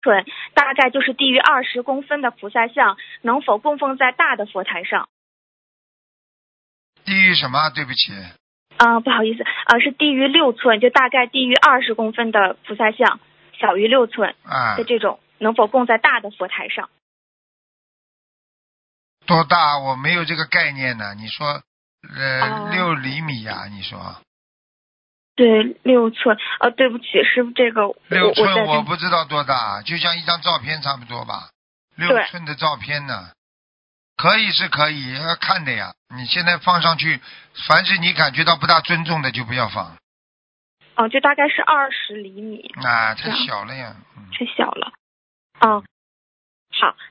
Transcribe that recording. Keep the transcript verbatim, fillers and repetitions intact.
寸，大概就是低于二十公分的菩萨像，能否供奉在大的佛台上？ 低于什么？对不起。 啊、呃，不好意思，啊、呃，是低于六寸，就大概低于二十公分的菩萨像，小于六寸的这种，啊、能否供在大的佛台上？ 多大？我没有这个概念呢。你说，呃， 哦、 六厘米呀、啊？你说？ 对，六寸。呃，对不起，师傅，这个我六寸我我不知道多大，就像一张照片差不多吧。六寸的照片呢？可以是可以，要看的呀。你现在放上去，凡是你感觉到不大尊重的就不要放。 哦，就大概是二十厘米。 啊，太小了呀。 太小了。嗯，好。